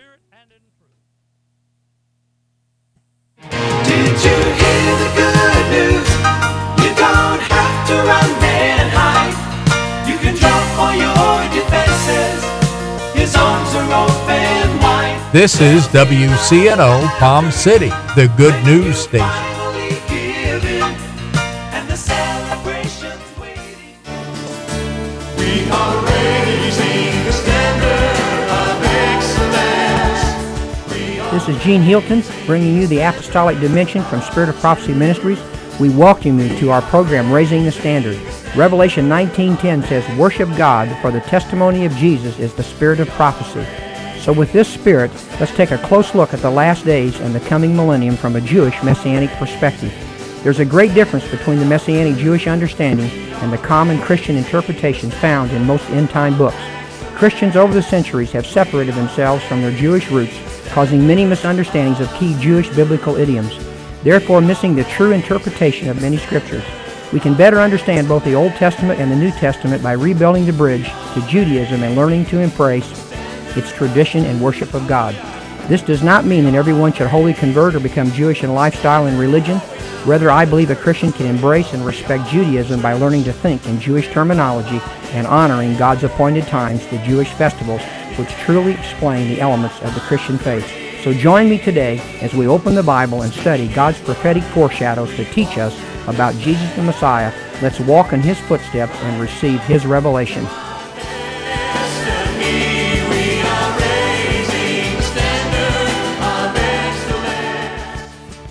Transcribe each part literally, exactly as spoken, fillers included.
spirit and in truth. Did you hear the good news? You don't have to run and hide. You can jump for your defenses. His arms are open wide. This is W C N O Palm City, the good news station. Finally giving, and the celebration's waiting. We are raising the standard of excellence. We are This is Gene Hilton bringing you the Apostolic Dimension from Spirit of Prophecy Ministries. We welcome you to our program, Raising the Standard. Revelation nineteen ten says, "Worship God, for the testimony of Jesus is the spirit of prophecy." So with this spirit, let's take a close look at the last days and the coming millennium from a Jewish Messianic perspective. There's a great difference between the Messianic Jewish understanding and the common Christian interpretations found in most end-time books. Christians over the centuries have separated themselves from their Jewish roots, causing many misunderstandings of key Jewish biblical idioms, therefore missing the true interpretation of many scriptures. We can better understand both the Old Testament and the New Testament by rebuilding the bridge to Judaism and learning to embrace its tradition and worship of God. This does not mean that everyone should wholly convert or become Jewish in lifestyle and religion. Rather, I believe a Christian can embrace and respect Judaism by learning to think in Jewish terminology and honoring God's appointed times, the Jewish festivals, which truly explain the elements of the Christian faith. So join me today as we open the Bible and study God's prophetic foreshadows to teach us about Jesus the Messiah. Let's walk in His footsteps and receive His revelation. destiny. We are raising the standard of excellence.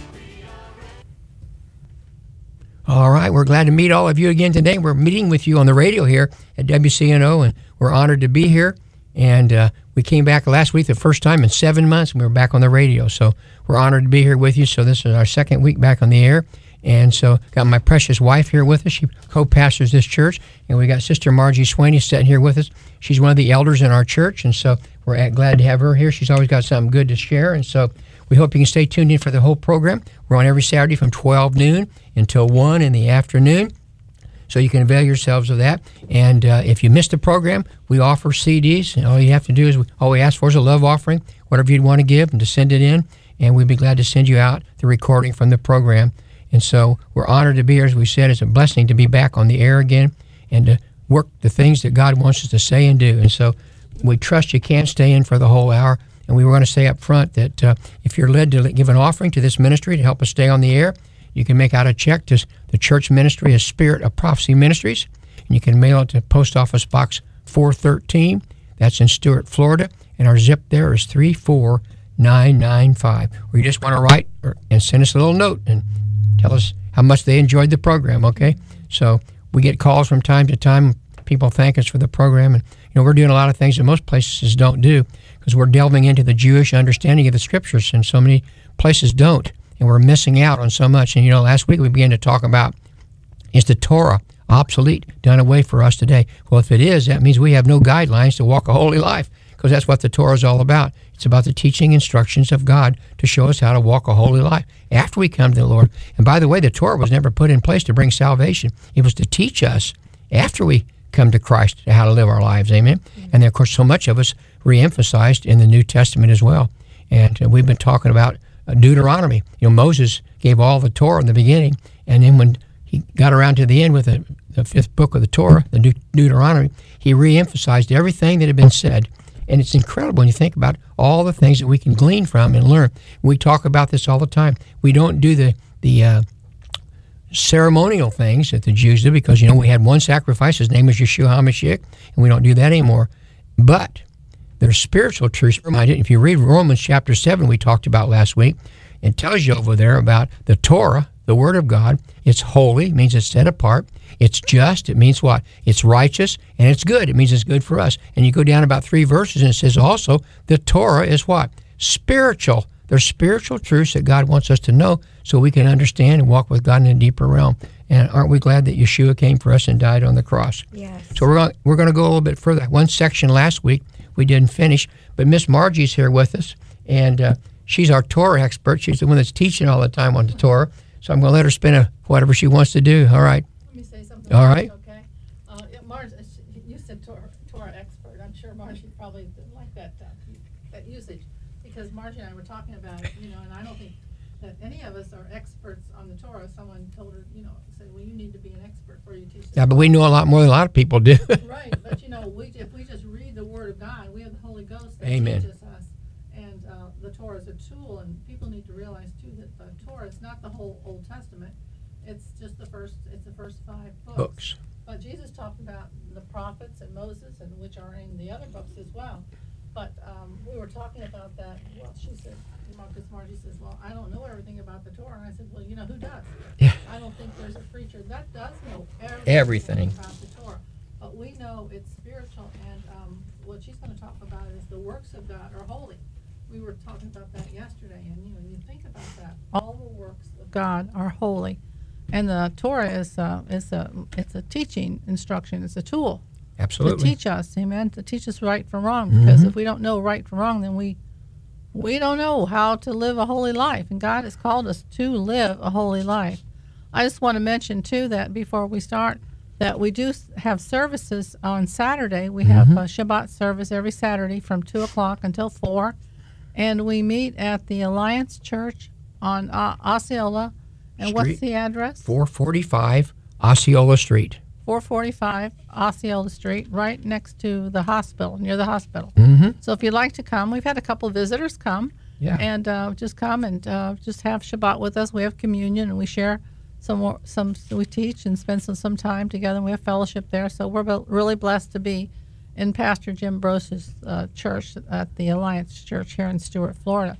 All right, we're glad to meet all of you again today. We're meeting with you on the radio here at W C N O, and we're honored to be here. And uh, we came back last week, the first time in seven months, and we were back on the radio. So we're honored to be here with you. So this is our second week back on the air. And so got my precious wife here with us. She co-pastors this church. And we got Sister Margie Swaney sitting here with us. She's one of the elders in our church. And so we're at, glad to have her here. She's always got something good to share. And so we hope you can stay tuned in for the whole program. We're on every Saturday from twelve noon until one in the afternoon. So you can avail yourselves of that. And uh, if you missed the program, we offer C Ds. And all you have to do is, we, all we ask for is a love offering, whatever you'd want to give, and to send it in. And we'd be glad to send you out the recording from the program. And so we're honored to be here. As we said, it's a blessing to be back on the air again and to work the things that God wants us to say and do. And so we trust you can stay in for the whole hour. And we want to say up front that uh, if you're led to give an offering to this ministry to help us stay on the air, you can make out a check to the church ministry of Spirit of Prophecy Ministries, and you can mail it to Post Office Box four thirteen. That's in Stuart, Florida, and our zip there is three four nine nine five. Or you just want to write or, and send us a little note and tell us how much they enjoyed the program, okay? So we get calls from time to time. People thank us for the program, and you know we're doing a lot of things that most places don't do because we're delving into the Jewish understanding of the Scriptures, and so many places don't. And we're missing out on so much. And, you know, last week we began to talk about, is the Torah obsolete, done away for us today? Well, if it is, that means we have no guidelines to walk a holy life, because that's what the Torah is all about. It's about the teaching instructions of God to show us how to walk a holy life after we come to the Lord. And by the way, the Torah was never put in place to bring salvation. It was to teach us after we come to Christ how to live our lives, amen? Mm-hmm. And then, of course, so much of us re-emphasized in the New Testament as well. And uh, we've been talking about Deuteronomy. You know, Moses gave all the Torah in the beginning, and then when he got around to the end with the, the fifth book of the Torah, the De- Deuteronomy, he re-emphasized everything that had been said. And it's incredible when you think about all the things that we can glean from and learn. We talk about this all the time. We don't do the the uh, ceremonial things that the Jews do because, you know, we had one sacrifice. His name was Yeshua HaMashiach, and we don't do that anymore. But there's spiritual truths reminded. If you read Romans chapter seven, we talked about last week, it tells you over there about the Torah, the Word of God. It's holy, it means it's set apart. It's just, it means what? It's righteous, and it's good. It means it's good for us. And you go down about three verses, and it says also the Torah is what? Spiritual. There's spiritual truths that God wants us to know so we can understand and walk with God in a deeper realm. And aren't we glad that Yeshua came for us and died on the cross? Yes. So we're going, we're going to go a little bit further. One section last week we didn't finish, but Miss Margie's here with us, and uh, she's our Torah expert. She's the one that's teaching all the time on the Torah. So I'm going to let her spin a, whatever she wants to do. All right. Let me say something. All right. Okay. Uh, yeah, Marge, you said Torah, Torah expert. I'm sure Margie probably didn't like that uh, that usage. because Margie and I were talking about it, you know, and I don't think that any of us are experts on the Torah. Someone told her, you know, said, well, you need to be an expert before you teach the Yeah, but we know a lot more than a lot of people do. Right, but you know, we if we just read the Word of God, we have the Holy Ghost that Amen. teaches us, and uh, the Torah is a tool, and people need to realize too that the Torah is not the whole Old Testament. It's just the first. It's the first five books. Books. But Jesus talked about the prophets and Moses, and which are in the other books as well. But um, we were talking about that. Well, she said, Marcus Margie says, well, I don't know everything about the Torah. And I said, well, you know, who does? Yeah. I don't think there's a preacher that does know everything, Everything. about the Torah. But we know it's spiritual, and um, what she's going to talk about is the works of God are holy. We were talking about that yesterday, and you know, you think about that. All the works of God are holy, and the Torah is uh, is a it's a teaching instruction. It's a tool Absolutely. to teach us, amen, to teach us right from wrong. Because Mhm. if we don't know right from wrong, then we we don't know how to live a holy life. And God has called us to live a holy life. I just want to mention too that before we start, that we do s- have services on Saturday. We have Mhm. a Shabbat service every Saturday from two o'clock until four, and we meet at the Alliance Church on uh, Osceola. And what's Street. the address? four forty-five Osceola Street. four forty-five Osceola Street, right next to the hospital, near the hospital. Mm-hmm. So if you'd like to come, we've had a couple of visitors come, Yeah. and uh, just come and uh, just have Shabbat with us. We have communion, and we share some more, some we teach and spend some, some time together. And we have fellowship there, so we're be- really blessed to be in Pastor Jim Brose's uh, church at the Alliance Church here in Stuart, Florida.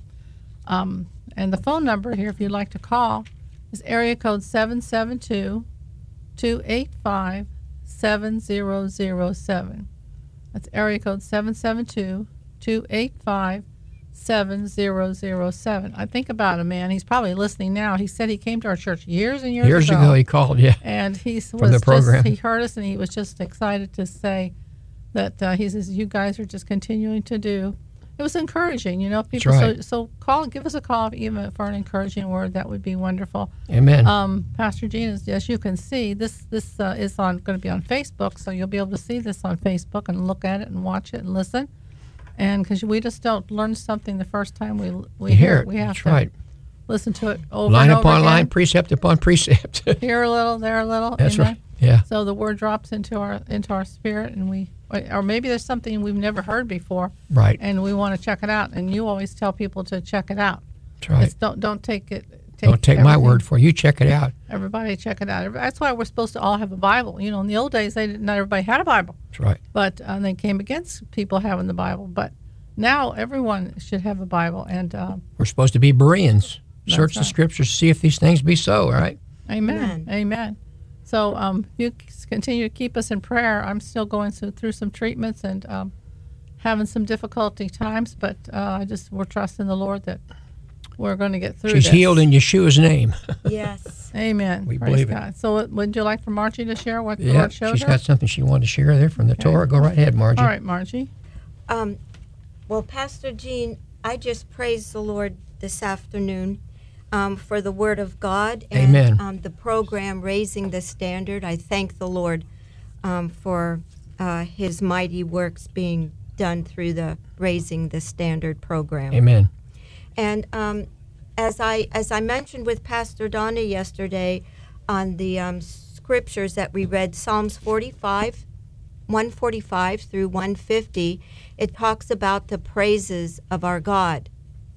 Um, and the phone number here, if you'd like to call, is area code seven seven two, two eight five, seven zero zero seven. That's area code seven seven two, two eight five, seven zero zero seven. I think about him, man. He's probably listening now. He said he came to our church years and years, Years ago. ago he called, yeah. And he was the program. just, he heard us, and he was just excited to say that uh, he says, you guys are just continuing to do. It was encouraging, you know. People, right. so, so call, give us a call, even for an encouraging word. That would be wonderful. Amen. Um, Pastor Gene, as, as you can see, this this uh, is on going to be on Facebook, so you'll be able to see this on Facebook and look at it and watch it and listen. And because we just don't learn something the first time we we You hear hear it, it. we have That's to right. listen to it over Line and over upon again. line, precept upon precept. Here a little, there a little. That's amen? right. Yeah. So the word drops into our into our spirit, and we, or maybe there's something we've never heard before, Right. and we want to check it out. And you always tell people to check it out. That's right. It's, don't don't take it. Take Don't take my everything. word for it. You check it out. Everybody check it out. That's why we're supposed to all have a Bible. You know, in the old days, they didn't, not everybody had a Bible, That's right. but uh, they came against people having the Bible. But now everyone should have a Bible. And uh, We're supposed to be Bereans. That's Search the right. scriptures, see if these things be so, all right? amen, Amen. amen. So um, you c- continue to keep us in prayer. I'm still going through, through some treatments and um, having some difficulty times, but uh, I just we're trusting the Lord that we're going to get through She's this. healed in Yeshua's name. Yes. Amen. We Praise believe it. God. So uh, would you like for Margie to share what the Yeah, Lord showed she's her? got something she wanted to share there from the Okay. Torah. Go right ahead, Margie. All right, Margie. Um, well, Pastor Gene, I just praise the Lord this afternoon um, for the Word of God and Amen. Um, the program Raising the Standard. I thank the Lord um, for uh, His mighty works being done through the Raising the Standard program. Amen. And um, as I as I mentioned with Pastor Donna yesterday on the um, scriptures that we read, Psalms forty-five, one forty-five through one fifty, it talks about the praises of our God.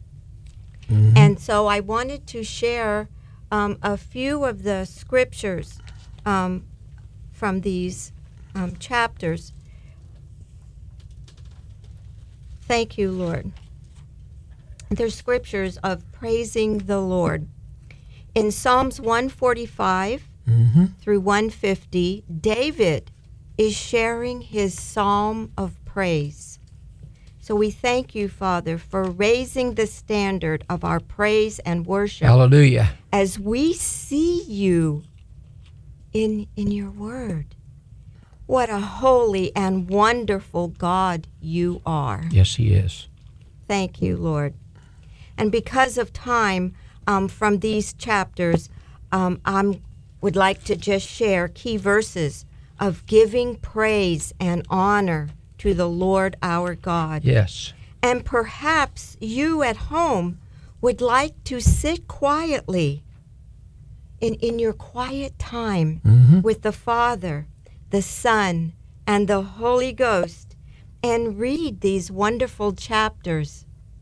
Mhm. And so I wanted to share um, a few of the scriptures um, from these um, chapters. Thank you, Lord. They're scriptures of praising the Lord. In Psalms one forty-five Mhm. through one fifty, David is sharing his psalm of praise. So we thank you, Father, for raising the standard of our praise and worship Hallelujah. as we see you in, in your word. What a holy and wonderful God you are. Yes, he is. Thank you, Lord. And because of time um, from these chapters, um, I would like to just share key verses of giving praise and honor to the Lord our God. Yes. And perhaps you at home would like to sit quietly in, in your quiet time Mhm. with the Father, the Son, and the Holy Ghost and read these wonderful chapters.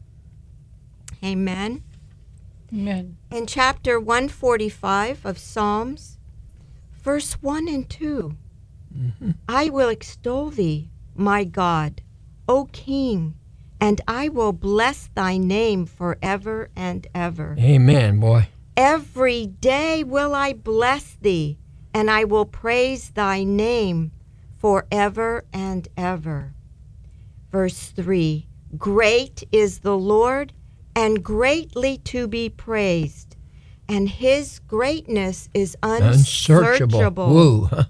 Amen. Amen. In chapter one forty-five of Psalms, verse one and two, I will extol thee, my God, O King, and I will bless thy name forever and ever. Amen, boy. Every day will I bless thee, and I will praise thy name forever and ever. Verse three, great is the Lord, and greatly to be praised, and his greatness is Unsearchable. unsearchable. Woo. Huh?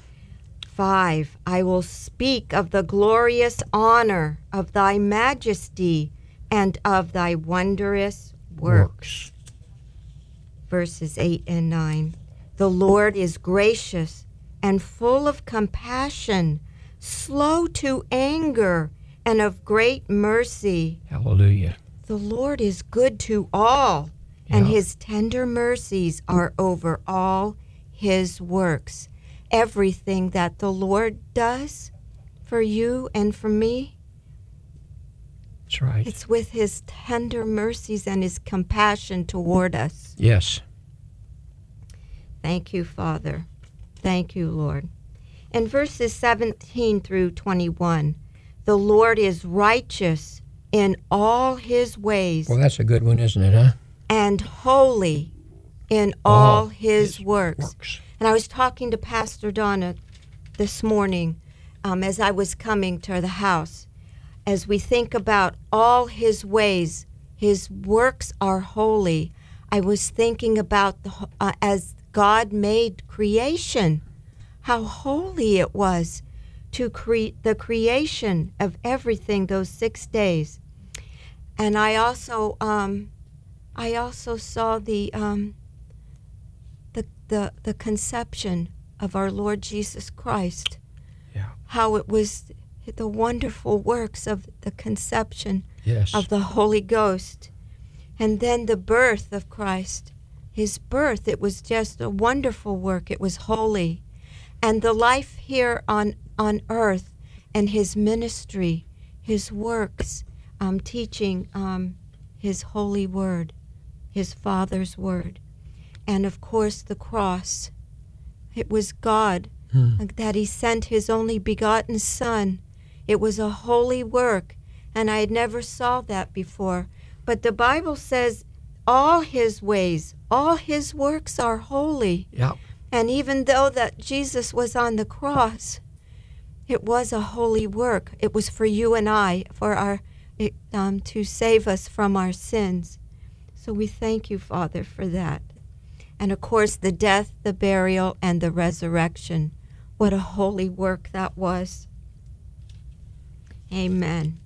Five, I will speak of the glorious honor of thy majesty and of thy wondrous works. Verses eight and nine. The Lord is gracious and full of compassion, slow to anger, and of great mercy. Hallelujah. The Lord is good to all, and Yeah. his tender mercies are over all his works. Everything that the Lord does for you and for me, That's right. it's with his tender mercies and his compassion toward us. Yes. Thank you, Father. Thank you, Lord. In verses seventeen through twenty-one, the Lord is righteous in all his ways Well, that's a good one, isn't it, huh? and holy in all, his, works. works. And I was talking to Pastor Donna this morning um, as I was coming to the house. As we think about all his ways, his works are holy. I was thinking about the, ho- uh, as God made creation, how holy it was to create the creation of everything those six days. And I also, um, I also saw the, um, the the the conception of our Lord Jesus Christ. Yeah. How it was the wonderful works of the conception Yes. of the Holy Ghost, and then the birth of Christ. His birth, it was just a wonderful work. It was holy, and the life here on on earth, and his ministry, his works, um, teaching um, his holy word, his Father's word, and of course the cross. It was God Hmm. that he sent his only begotten Son. It was a holy work, and I had never saw that before. But the Bible says all his ways, all his works are holy. Yeah. And even though that Jesus was on the cross, it was a holy work. It was for you and I, for our it, um, to save us from our sins. So we thank you, Father, for that. And of course, the death, the burial, and the resurrection. What a holy work that was. Amen.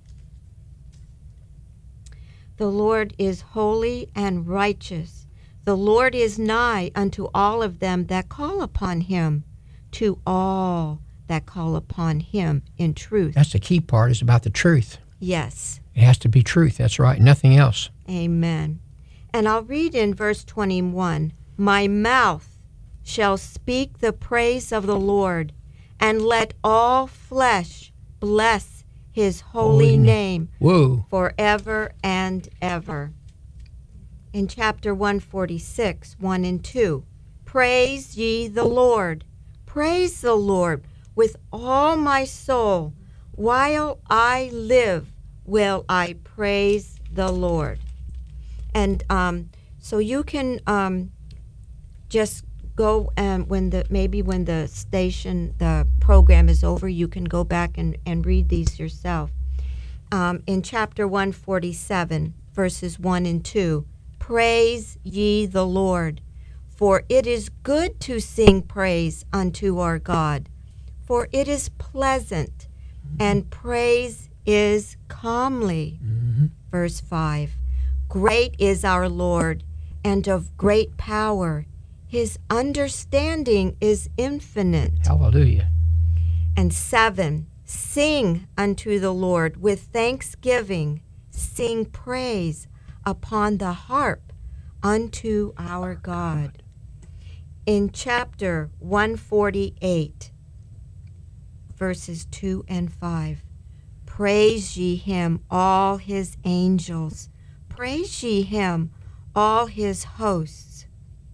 The Lord is holy and righteous. The Lord is nigh unto all of them that call upon him, to all that call upon him in truth. That's the key part, is about the truth. Yes. It has to be truth. That's right. Nothing else. Amen. And I'll read in verse twenty-one, my mouth shall speak the praise of the Lord, and let all flesh bless his holy, Holy name Whoa. forever and ever. In chapter one forty-six, one and two, praise ye the Lord. Praise the Lord with all my soul. While I live, will I praise the Lord. And um, so you can um, just go and when the maybe when the station the program is over, you can go back and, and read these yourself. Um, in chapter one forty-seven, verses one and two, praise ye the Lord, for it is good to sing praise unto our God, for it is pleasant, and praise is comely. Mm-hmm. Verse five, great is our Lord, and of great power. His understanding is infinite. Hallelujah. And seven, sing unto the Lord with thanksgiving, sing praise upon the harp unto our God. In chapter one forty-eight, verses two and five, praise ye him, all his angels. Praise ye him, all his hosts.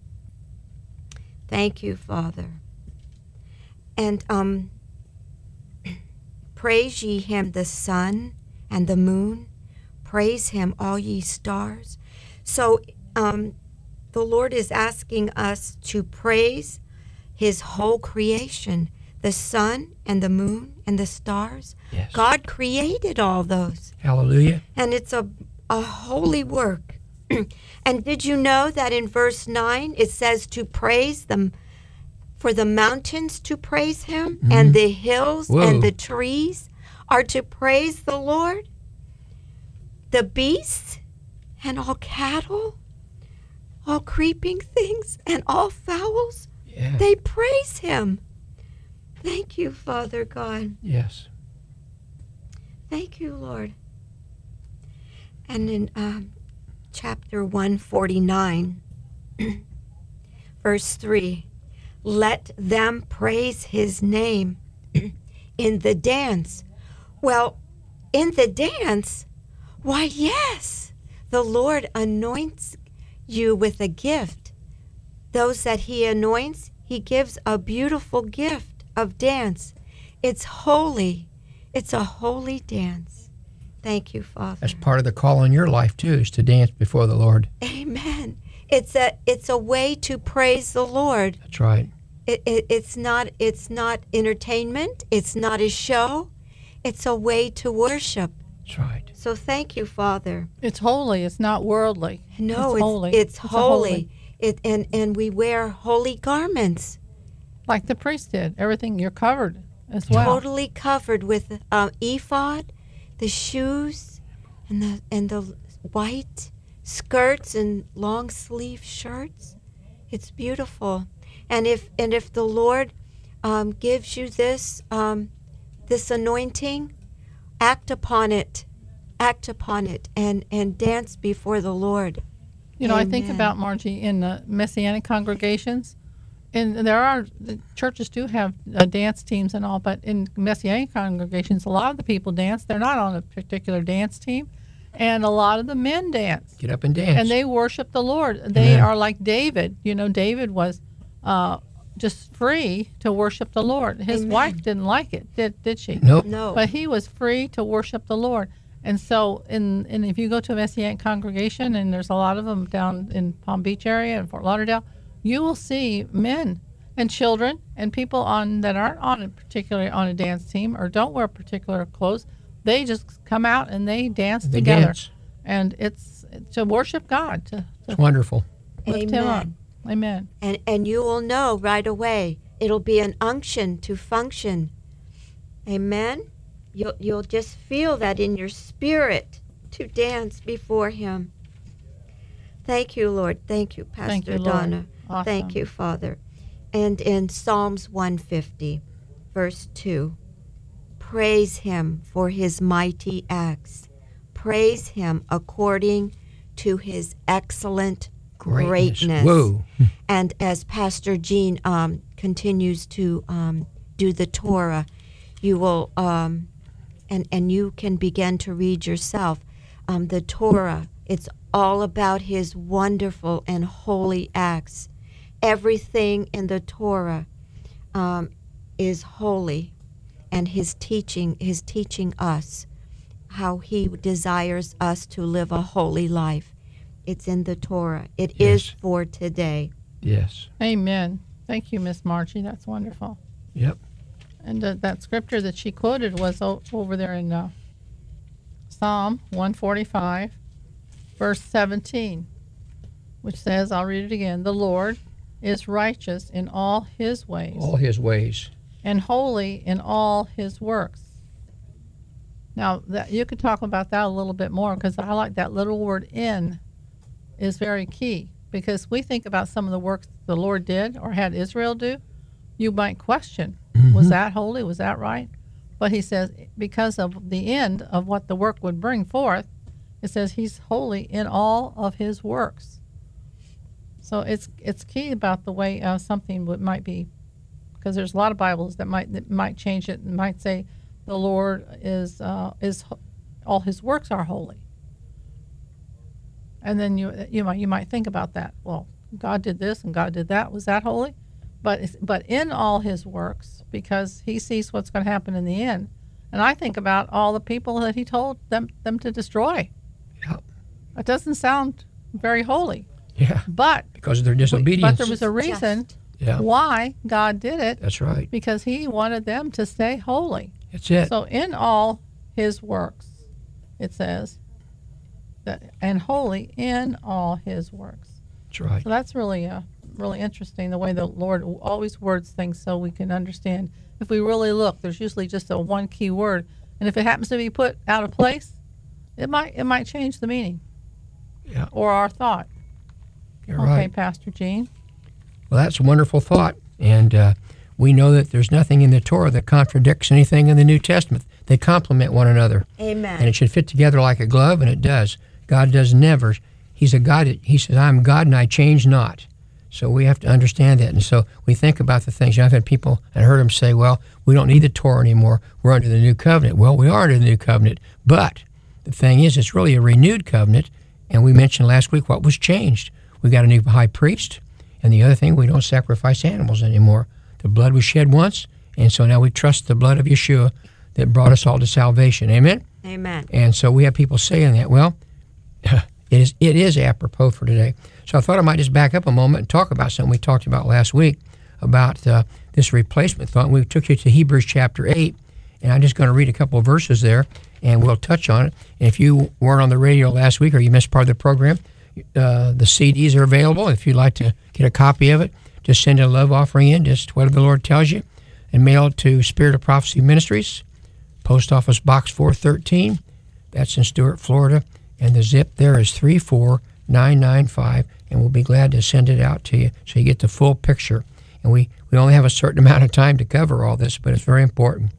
Thank you, Father. And um, praise ye him, the sun and the moon. Praise him, all ye stars. So um, the Lord is asking us to praise his whole creation, the sun and the moon and the stars. Yes. God created all those. Hallelujah. And it's a, a holy work. And did you know that in verse nine it says to praise them, for the mountains to praise him, mm-hmm. and the hills Whoa. and the trees are to praise the Lord? The beasts and all cattle, all creeping things and all fowls, yeah. they praise him. Thank you, Father God. Yes. Thank you, Lord. And in um, chapter one forty-nine, verse three, let them praise his name in the dance. Well, in the dance, why, yes, the Lord anoints you with a gift. Those that he anoints, he gives a beautiful gift of dance. It's holy. It's a holy dance. Thank you, Father. That's part of the call on your life, too, is to dance before the Lord. Amen. It's a it's a way to praise the Lord. That's right. It, it it's not it's not entertainment. It's not a show. It's a way to worship. That's right. So thank you, Father. It's holy. It's not worldly. No, it's, it's holy. It's, It's holy. holy. It and and we wear holy garments. Like the priest did. Everything, you're covered as well. Totally covered with um, ephod, the shoes, and the and the white skirts and long sleeve shirts. It's beautiful. And if and if the Lord um, gives you this um, this anointing, act upon it, act upon it, and and dance before the Lord. You know, Amen. I think about, Margie, in the Messianic congregations, and there are, the churches do have uh, dance teams and all, but in Messianic congregations, a lot of the people dance. They're not on a particular dance team, and a lot of the men dance. Get up and dance. And they worship the Lord. They Amen. are like David. You know, David was uh, just free to worship the Lord. His Amen. wife didn't like it, did, did she? Nope. No. But he was free to worship the Lord. And so, in and if you go to a Messianic congregation, and there's a lot of them down in Palm Beach area and Fort Lauderdale, you will see men and children and people on that aren't on a particularly on a dance team or don't wear particular clothes. They just come out and they dance They together, dance. and it's to worship God, to, to It's wonderful. lift Him up. Amen. And and you will know right away. It'll be an unction to function. Amen. You'll you'll just feel that in your spirit to dance before him. Thank you, Lord. Thank you, Pastor Thank you, Lord. Donna. Awesome. Thank you, Father. And in Psalms one fifty, verse two, praise him for his mighty acts. Praise him according to his excellent Greatness. greatness. Whoa. And as Pastor Jean um, continues to um, do the Torah, you will, um, and, and you can begin to read yourself, um, the Torah. It's all about his wonderful and holy acts. Everything in the Torah um, is holy, and his teaching is teaching us how he desires us to live a holy life. It's in the Torah. It is Yes. for today. Yes. Amen. Thank you, Miss Margie. That's wonderful. Yep. And uh, that scripture that she quoted was o- over there in uh, Psalm one forty-five, verse seventeen, which says, I'll read it again, the Lord is righteous in all his ways All his ways. and holy in all his works. Now, that, you could talk about that a little bit more, because I like that little word in is very key, because we think about some of the works the Lord did or had Israel do. You might question, was that holy? Was that right? But he says, because of the end of what the work would bring forth, It says he's holy in all of his works. So it's it's key about the way uh, something would, might be, because there's a lot of Bibles that might that might change it and might say the Lord is uh, is all his works are holy. And then you you might you might think about that. Well, God did this and God did that. Was that holy? But it's, but in all his works, because he sees what's going to happen in the end. And I think about all the people that he told them them to destroy. Yeah. It doesn't sound very holy. Yeah. But because of their disobedience. But there was a reason Just. Yeah. why God did it. That's right. Because he wanted them to stay holy. That's it. So in all his works, it says, that, and holy in all his works. That's right. So that's really uh, really interesting, the way the Lord always words things so we can understand. If we really look, there's usually just a one key word, and if it happens to be put out of place, it might it might change the meaning. Yeah. Or our thought. You're okay, right. Pastor Gene. Well, that's a wonderful thought, and uh, we know that there's nothing in the Torah that contradicts anything in the New Testament. They complement one another. Amen. And it should fit together like a glove, and it does. God does never. He's a God that, he says, I'm God and I change not. So we have to understand that. And so we think about the things. You know, I've had people, and heard them say, well, we don't need the Torah anymore. We're under the new covenant. Well, we are under the new covenant. But the thing is, it's really a renewed covenant. And we mentioned last week what was changed. We got a new high priest. And the other thing, we don't sacrifice animals anymore. The blood was shed once. And so now we trust the blood of Yeshua that brought us all to salvation. Amen? Amen. And so we have people saying that. Well, it is it is apropos for today. So I thought I might just back up a moment and talk about something we talked about last week, about uh, this replacement thought. We took you to Hebrews chapter eight, and I'm just going to read a couple of verses there, and we'll touch on it. And if you weren't on the radio last week or you missed part of the program, uh, the C Ds are available. If you'd like to get a copy of it, just send a love offering in, just whatever the Lord tells you, and mail it to Spirit of Prophecy Ministries, Post Office Box four thirteen. That's in Stuart, Florida. And the zip there is three four nine nine five, and we'll be glad to send it out to you so you get the full picture. And we, we only have a certain amount of time to cover all this, but it's very important.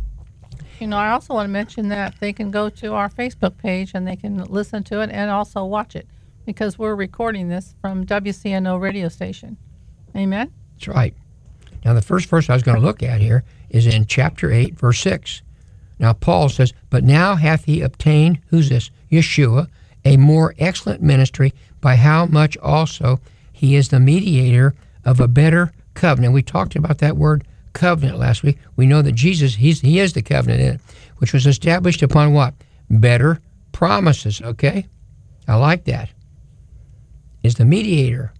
You know, I also want to mention that they can go to our Facebook page and they can listen to it and also watch it, because we're recording this from W C N O radio station. Amen? That's right. Now, the first verse I was going to look at here is in chapter eight, verse six. Now, Paul says, but now hath he obtained, who's this? Yeshua, a more excellent ministry, by how much also he is the mediator of a better covenant. We talked about that word covenant last week. We know that Jesus, he's, he is the covenant in it, which was established upon what? Better promises, okay? I like that. Is the mediator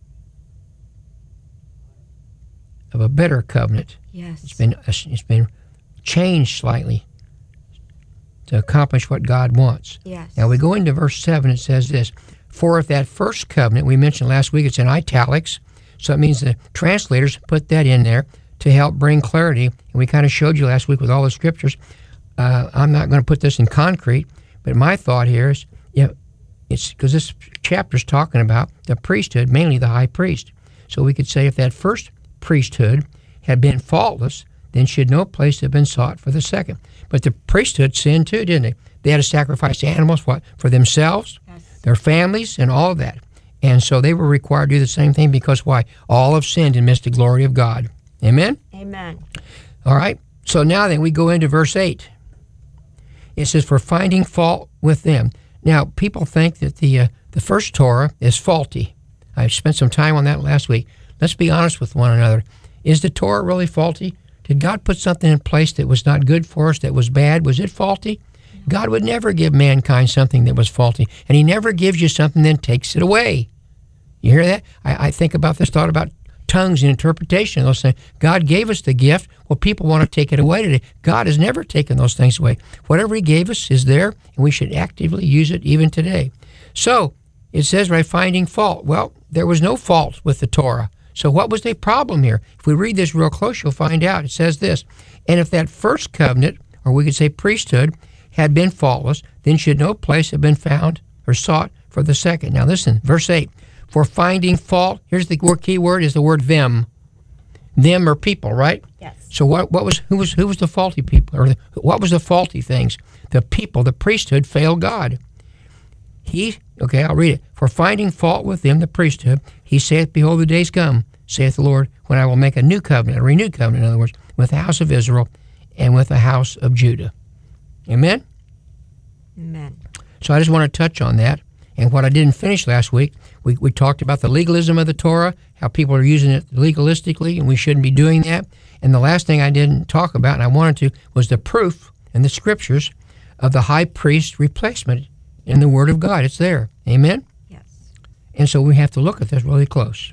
of a better covenant. Yes. It's been it's been changed slightly to accomplish what God wants. Yes. Now we go into verse seven. It says this: for if that first covenant we mentioned last week, it's in italics, so it means the translators put that in there to help bring clarity. And we kind of showed you last week with all the scriptures. Uh, I'm not going to put this in concrete, but my thought here is, yeah, you know, it's because this chapter is talking about the priesthood, mainly the high priest. So we could say if that first priesthood had been faultless, then should no place have been sought for the second. But the priesthood sinned too, didn't they? They had to sacrifice animals what? For themselves, Yes. their families, and all of that. And so they were required to do the same thing because why? All have sinned and missed the glory of God. Amen? Amen. All right. So now then we go into verse eight. It says, for finding fault with them. Now, people think that the uh, the first Torah is faulty. I spent some time on that last week. Let's be honest with one another. Is the Torah really faulty? Did God put something in place that was not good for us, that was bad? Was it faulty? God would never give mankind something that was faulty, and he never gives you something that takes it away. You hear that? I, I think about this thought about tongues and interpretation. Those things. God gave us the gift. Well, people want to take it away today. God has never taken those things away. Whatever he gave us is there, and we should actively use it even today. So it says, right, finding fault. Well, there was no fault with the Torah. So what was the problem here? If we read this real close, you'll find out. It says this: and if that first covenant, or we could say priesthood, had been faultless, then should no place have been found or sought for the second. Now listen, verse eight. For finding fault, here's the word, key word is the word them. Them are people, right? Yes. So what, what was who was who was the faulty people, or the, what was the faulty things? The people, the priesthood failed God. He, okay, I'll read it. For finding fault with them, the priesthood, he saith, Behold, the days come, saith the Lord, when I will make a new covenant, a renewed covenant, in other words, with the house of Israel and with the house of Judah. Amen? Amen. So I just want to touch on that. And what I didn't finish last week, we, we talked about the legalism of the Torah, how people are using it legalistically, and we shouldn't be doing that. And the last thing I didn't talk about, and I wanted to, was the proof in the Scriptures of the high priest replacement in the Word of God. It's there. Amen? Yes. And so we have to look at this really close.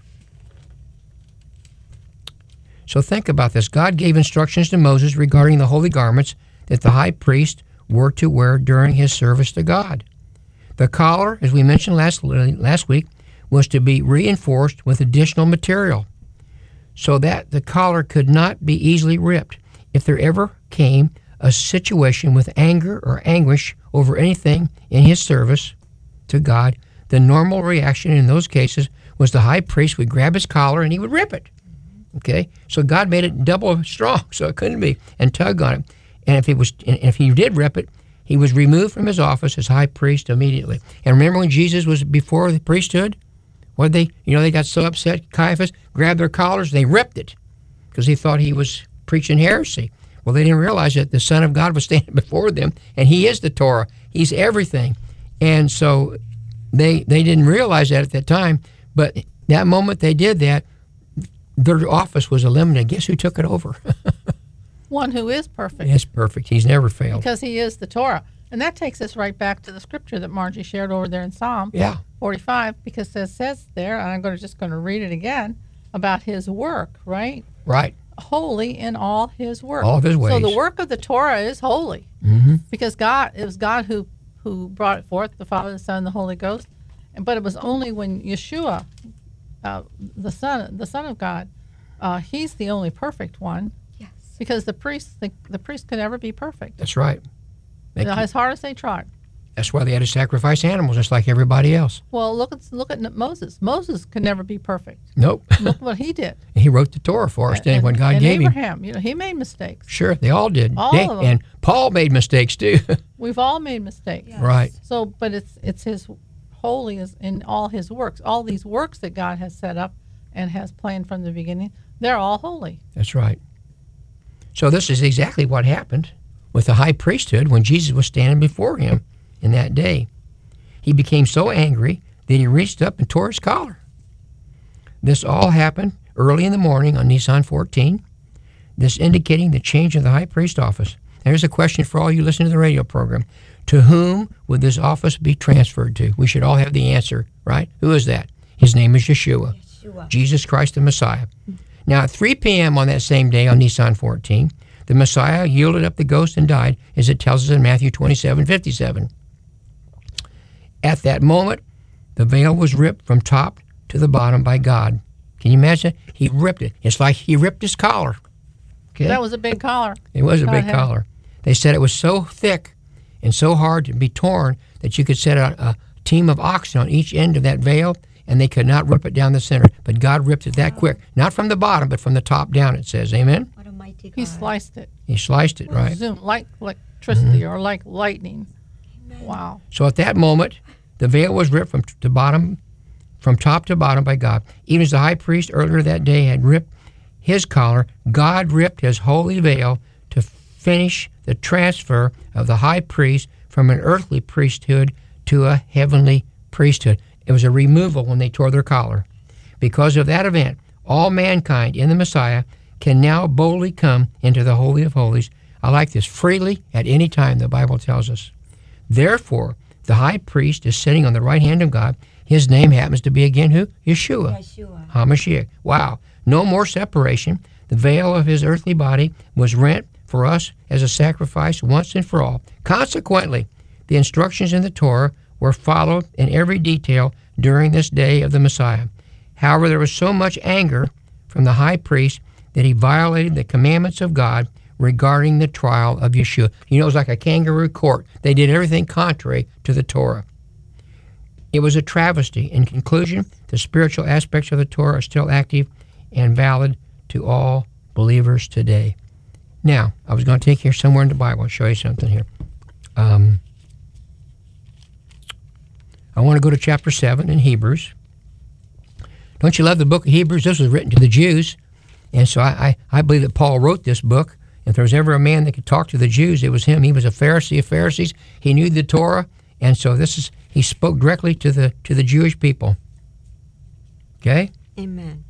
So think about this. God gave instructions to Moses regarding the holy garments that the high priest were to wear during his service to God. The collar, as we mentioned last last week, was to be reinforced with additional material so that the collar could not be easily ripped. If there ever came a situation with anger or anguish over anything in his service to God, the normal reaction in those cases was the high priest would grab his collar and he would rip it. Okay, so God made it double strong, so it couldn't be, and tug on it. And if it was, and if he did rip it, he was removed from his office as high priest immediately. And remember when Jesus was before the priesthood? What they, you know, they got so upset. Caiaphas grabbed their collars, they ripped it because he thought he was preaching heresy. Well, they didn't realize that the Son of God was standing before them, and he is the Torah. He's everything. And so they they didn't realize that at that time, but that moment they did that, their office was eliminated. Guess who took it over? One who is perfect. Yes, perfect. He's never failed. Because he is the Torah. And that takes us right back to the scripture that Margie shared over there in Psalm Yeah. forty-five, because it says there, and I'm going to just going to read it again, about his work, right? Right. Holy in all his work. All of his ways. So the work of the Torah is holy. Mm-hmm. Because God, it was God who, who brought it forth, the Father, the Son, and the Holy Ghost. And, but it was only when Yeshua, uh, the Son, the Son of God, uh, he's the only perfect one. Yes. Because the priest, the, the priest could never be perfect. That's right. They As hard as they tried. That's why they had to sacrifice animals just like everybody else. Well, look at look at Moses. Moses could never be perfect. Nope. Look what he did. He wrote the Torah for us, didn't he, when God and gave him. Abraham, you know, he made mistakes. Sure, they all did. All They- of them. And Paul made mistakes too. We've all made mistakes. Yes. Right. So, but it's it's his holy is in all his works. All these works that God has set up and has planned from the beginning, they're all holy. That's right. So this is exactly what happened with the high priesthood when Jesus was standing before him in that day. He became so angry that he reached up and tore his collar. This all happened early in the morning on Nisan fourteen, this indicating the change of the high priest office. There's a question for all you listening to the radio program. To whom would this office be transferred to? We should all have the answer, right? Who is that? His name is Yeshua, Yeshua. Jesus Christ the Messiah. Now at three p.m. on that same day on Nisan fourteen, the Messiah yielded up the ghost and died, as it tells us in Matthew twenty-seven fifty-seven. At that moment, the veil was ripped from top to the bottom by God. Can you imagine? He ripped it. It's like he ripped his collar. Okay? That was a big collar. It was a God big had- collar. They said it was so thick and so hard to be torn that you could set a, a team of oxen on each end of that veil, and they could not rip it down the center. But God ripped it that quick. Not from the bottom, but from the top down, it says. Amen? What a mighty God. He sliced it. He sliced it, right? Zoom, like electricity Mm-hmm. or like lightning. Wow. So at that moment, the veil was ripped from t- to bottom, from top to bottom by God. Even as the high priest earlier that day had ripped his collar, God ripped his holy veil to finish the transfer of the high priest from an earthly priesthood to a heavenly priesthood. It was a removal when they tore their collar. Because of that event, all mankind in the Messiah can now boldly come into the Holy of Holies. I like this. Freely at any time, the Bible tells us. Therefore, the high priest is sitting on the right hand of God. His name happens to be again who? Yeshua. Yeshua. HaMashiach. Wow. No more separation. The veil of his earthly body was rent for us as a sacrifice once and for all. Consequently, the instructions in the Torah were followed in every detail during this day of the Messiah. However, there was so much anger from the high priest that he violated the commandments of God regarding the trial of Yeshua. You know, it was like a kangaroo court. They did everything contrary to the Torah. It was a travesty. In conclusion, the spiritual aspects of the Torah are still active and valid to all believers today. Now, I was going to take you somewhere in the Bible and show you something here. Um, I want to go to chapter seven in Hebrews. Don't you love the book of Hebrews? This was written to the Jews. And so I, I, I believe that Paul wrote this book. If there was ever a man that could talk to the Jews, it was him. He was a Pharisee of Pharisees. He knew the Torah. And so this is he spoke directly to the to the Jewish people. Okay? Amen.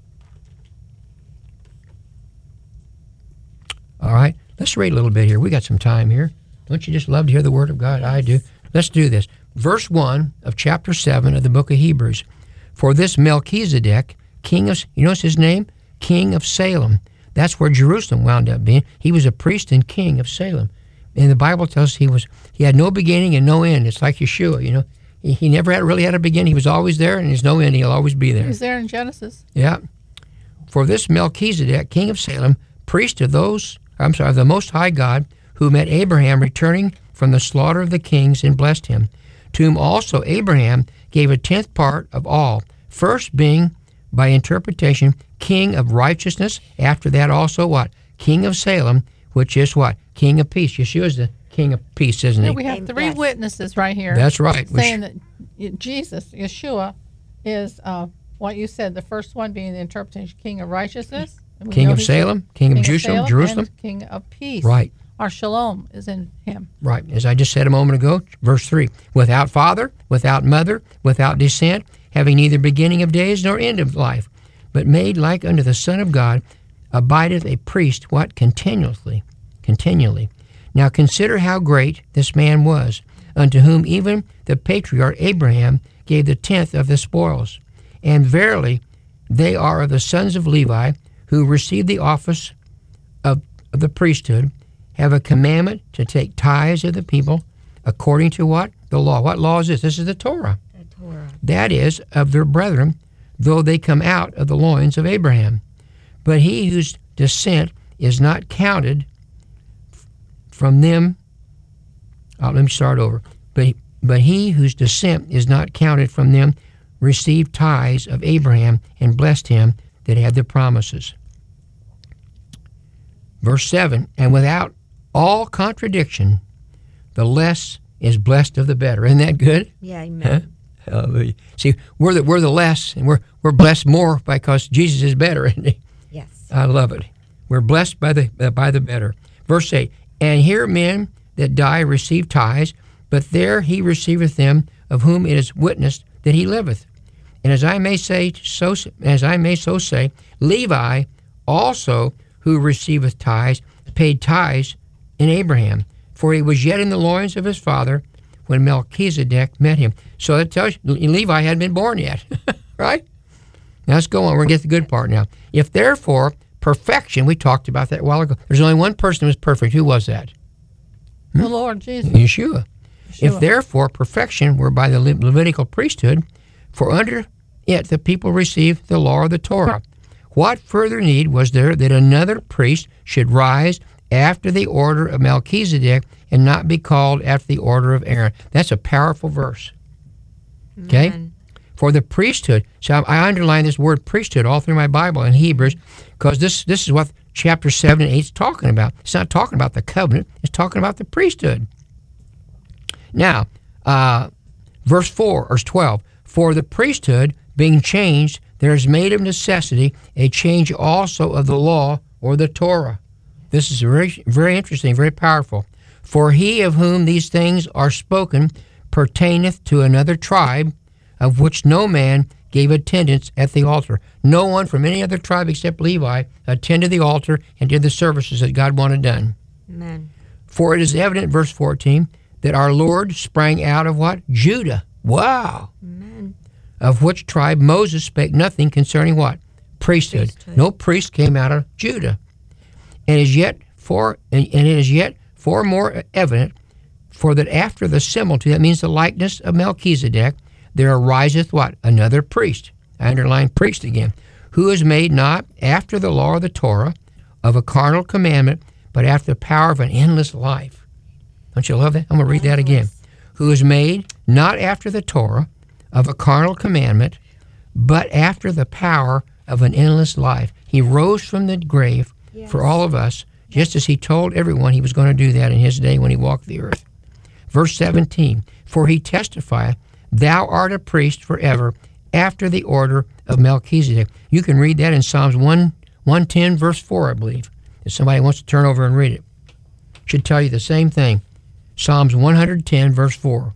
All right. Let's read a little bit here. We got some time here. Don't you just love to hear the word of God? I do. Let's do this. Verse one of chapter seven of the book of Hebrews. For this Melchizedek, king of, you notice his name? King of Salem. That's where Jerusalem wound up being. He was a priest and king of Salem. And the Bible tells us he was he had no beginning and no end. It's like Yeshua, you know. He, he never had, really had a beginning. He was always there, and there's no end. He'll always be there. He was there in Genesis. Yeah. For this Melchizedek, king of Salem, priest of those, I'm sorry, of the Most High God, who met Abraham returning from the slaughter of the kings and blessed him, to whom also Abraham gave a tenth part of all, first being, by interpretation, king of righteousness, after that also what? King of Salem, which is what? King of peace. Yeshua is the king of peace, isn't he? Yeah, we have three Yes. witnesses right here. That's right. We Saying sh- that y- Jesus, Yeshua, is uh, what you said, the first one being the interpretation, king of righteousness. And we King know of he's Salem, king of Jerusalem, Salem, Jerusalem. and king of peace. Right. Our shalom is in him. Right, as I just said a moment ago, verse three, without father, without mother, without descent, having neither beginning of days nor end of life, but made like unto the Son of God, abideth a priest, what? Continually, continually. Now consider how great this man was, unto whom even the patriarch Abraham gave the tenth of the spoils. And verily, they are of the sons of Levi, who received the office of, of the priesthood, have a commandment to take tithes of the people according to what? The law. What law is this? This is the Torah. The Torah. That is, of their brethren, though they come out of the loins of Abraham. But he whose descent is not counted from them, oh, let me start over. But, but he whose descent is not counted from them received tithes of Abraham and blessed him that had the promises. Verse seven, and without all contradiction, the less is blessed of the better. Isn't that good? Yeah, Huh? amen. Hallelujah. See, we're the, we're the less, and we're, we're blessed more because Jesus is better, isn't he? Yes. I love it. We're blessed by the uh, by the better. Verse eight, and here men that die receive tithes, but there he receiveth them of whom it is witnessed that he liveth. And as I may say, so as I may so say, Levi also, who receiveth tithes, paid tithes in Abraham, for he was yet in the loins of his father when Melchizedek met him. So that tells you Levi hadn't been born yet, right? Now let's go on. We're going to get the good part now. If therefore perfection, we talked about that a while ago. There's only one person who was perfect. Who was that? The Lord Jesus. Yeshua. If Yeshua. therefore perfection were by the Le- Levitical priesthood, for under it the people received the law of the Torah, what further need was there that another priest should rise after the order of Melchizedek and not be called after the order of Aaron? That's a powerful verse. Okay? Amen. For the priesthood. So I I underline this word priesthood all through my Bible in Hebrews because this, this is what chapter seven and eight is talking about. It's not talking about the covenant. It's talking about the priesthood. Now, uh, verse four, or twelve, for the priesthood being changed, there is made of necessity a change also of the law or the Torah. This is very, very interesting, very powerful. For he of whom these things are spoken pertaineth to another tribe, of which no man gave attendance at the altar. No one from any other tribe except Levi attended the altar and did the services that God wanted done. Amen. For it is evident, verse fourteen, that our Lord sprang out of what? Judah. Wow. Amen. Of which tribe Moses spake nothing concerning what? Priesthood. Priesthood. No priest came out of Judah. And is yet for and, and it is yet for more evident, for that after the similitude, that means the likeness of Melchizedek, there ariseth what? Another priest. I underline priest again, who is made not after the law of the Torah of a carnal commandment, but after the power of an endless life. Don't you love that? I'm going to read that again. Who is made not after the Torah of a carnal commandment, but after the power of an endless life. He rose from the grave Yes. for all of us, just as he told everyone he was going to do that in his day when he walked the earth. Verse seventeen, for he testifieth Thou art a priest forever, after the order of Melchizedek. You can read that in Psalms one, one ten, verse four, I believe. If somebody wants to turn over and read it. Should tell you the same thing. Psalms one ten, verse four.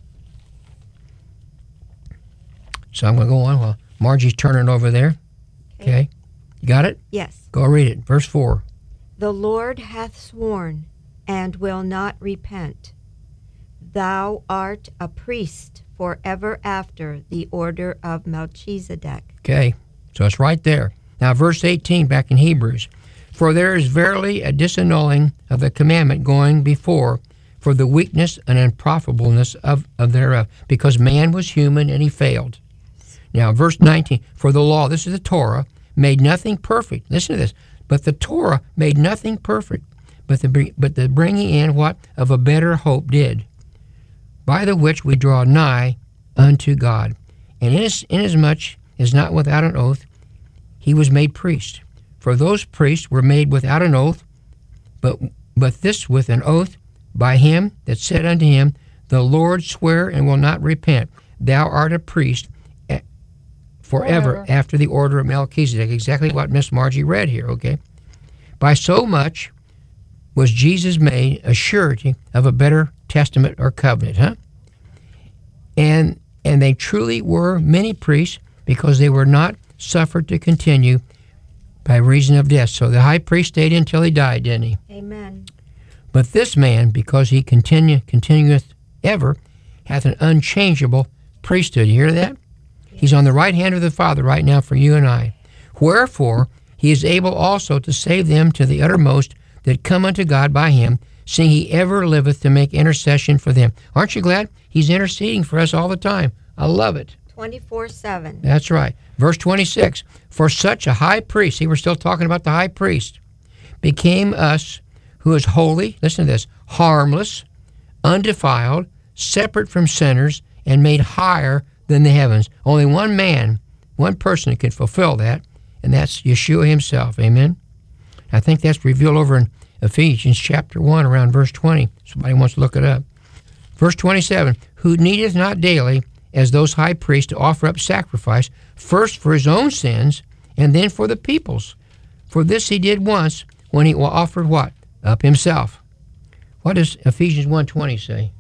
So I'm going to go on while Margie's turning over there. Okay. okay. You got it? Yes. Go read it. Verse four. The Lord hath sworn and will not repent. Thou art a priest forever after the order of Melchizedek. Okay. So it's right there. Now, verse eighteen back in Hebrews. For there is verily a disannulling of the commandment going before, for the weakness and unprofitableness of, of thereof, because man was human and he failed. Now, verse nineteen, for the law, this is the Torah, made nothing perfect. Listen to this. But the Torah made nothing perfect, but the, but the bringing in what? Of a better hope did, by the which we draw nigh unto God. And inas, inasmuch as not without an oath, he was made priest. For those priests were made without an oath, but but this with an oath, by him that said unto him, The Lord swear and will not repent. Thou art a priest forever, forever after the order of Melchizedek. Exactly what Miss Margie read here, okay? By so much was Jesus made a surety of a better testament or covenant, huh? And and they truly were many priests, because they were not suffered to continue by reason of death. So the high priest stayed until he died, didn't he? Amen. But this man, because he continue, continueth ever, hath an unchangeable priesthood. You hear that? Yes. He's on the right hand of the Father right now for you and I. Wherefore, he is able also to save them to the uttermost that come unto God by him, seeing he ever liveth to make intercession for them. Aren't you glad? He's interceding for us all the time. I love it. twenty-four seven. That's right. Verse twenty-six, for such a high priest, see, we're still talking about the high priest, became us, who is holy, listen to this, harmless, undefiled, separate from sinners, and made higher than the heavens. Only one man, one person can fulfill that, and that's Yeshua himself. Amen? I think that's revealed over in Ephesians chapter one, around verse twenty. Somebody wants to look it up. Verse twenty-seven, who needeth not daily, as those high priests, to offer up sacrifice, first for his own sins, and then for the people's. For this he did once, when he offered what? Up himself. What does Ephesians one twenty say?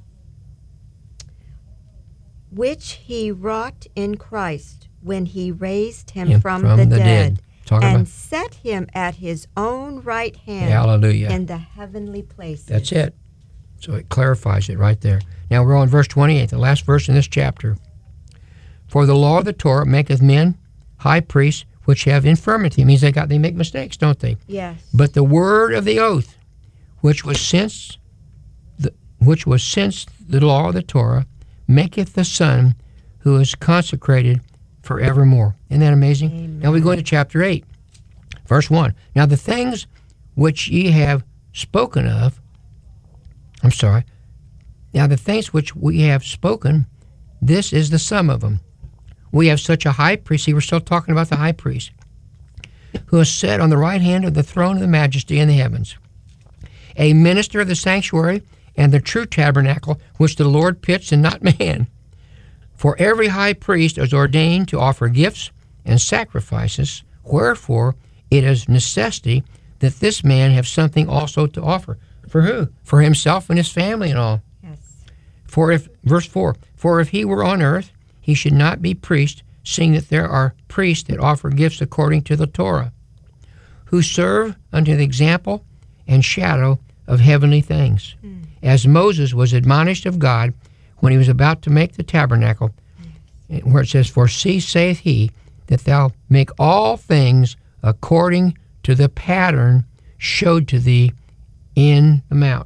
Which he wrought in Christ, when he raised him, him from, from the, the dead, dead. and about, set him at his own right hand, hallelujah, in the heavenly places. That's it. So it clarifies it right there. Now we're on verse twenty-eight, the last verse in this chapter. For the law of the Torah maketh men high priests, which have infirmity. It means they got they make mistakes, don't they? Yes. But the word of the oath, which was since the which was since the law of the Torah, maketh the Son, who is consecrated forevermore. Isn't that amazing? Amen. Now we go into chapter eight, verse one. Now the things which ye have spoken of, I'm sorry. Now the things which we have spoken, this is the sum of them. We have such a high priest, see, we're still talking about the high priest, who is set on the right hand of the throne of the majesty in the heavens, a minister of the sanctuary and the true tabernacle, which the Lord pitched and not man. For every high priest is ordained to offer gifts and sacrifices, wherefore it is necessity that this man have something also to offer. For who? For himself and his family and all. Yes. For if, verse four, for if he were on earth, he should not be priest, seeing that there are priests that offer gifts according to the Torah, who serve unto the example and shadow of heavenly things. Mm. As Moses was admonished of God when he was about to make the tabernacle, yes, where it says, for see, saith he, that thou make all things according to the pattern showed to thee in the mount.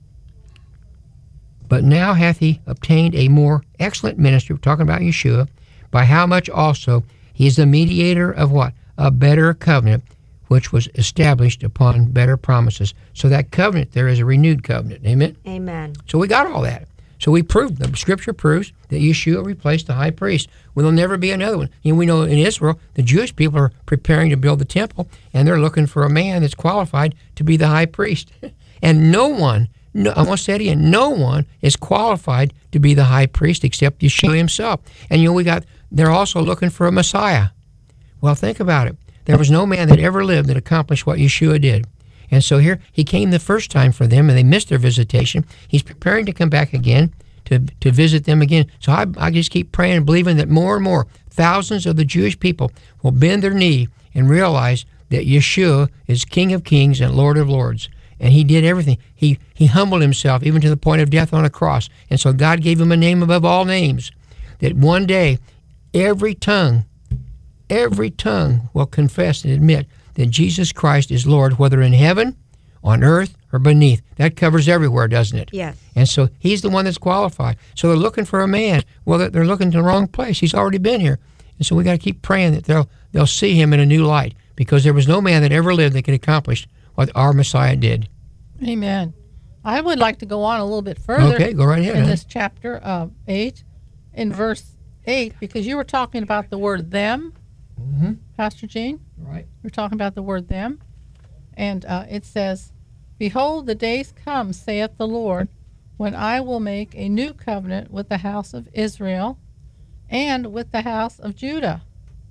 But now hath he obtained a more excellent ministry, we're talking about Yeshua, by how much also he is the mediator of what? A better covenant, which was established upon better promises. So that covenant there is a renewed covenant. Amen? Amen. So we got all that. So we proved, the Scripture proves that Yeshua replaced the high priest. Well, there'll never be another one. And we know in Israel, the Jewish people are preparing to build the temple, and they're looking for a man that's qualified to be the high priest. And no one no, I want to say it again, no one is qualified to be the high priest except Yeshua himself. And, you know, we got, they're also looking for a Messiah. Well, think about it. There was no man that ever lived that accomplished what Yeshua did. And so here, he came the first time for them, and they missed their visitation. He's preparing to come back again to to visit them again. So I, I just keep praying and believing that more and more thousands of the Jewish people will bend their knee and realize that Yeshua is King of Kings and Lord of Lords. And he did everything. He he humbled himself even to the point of death on a cross. And so God gave him a name above all names, that one day every tongue, every tongue will confess and admit that Jesus Christ is Lord, whether in heaven, on earth, or beneath. That covers everywhere, doesn't it? Yes. And so he's the one that's qualified. So they're looking for a man. Well, they're- they're looking to the wrong place. He's already been here. And so we got to keep praying that they'll they'll see him in a new light, because there was no man that ever lived that could accomplish what our Messiah did. Amen. I would like to go on a little bit further. Okay, go right ahead, In honey. this chapter uh, eight, in verse eight, because you were talking about the word them, Mm-hmm. Pastor Gene. Right. We're talking about the word them. And uh, it says, "Behold, the days come, saith the Lord, when I will make a new covenant with the house of Israel and with the house of Judah."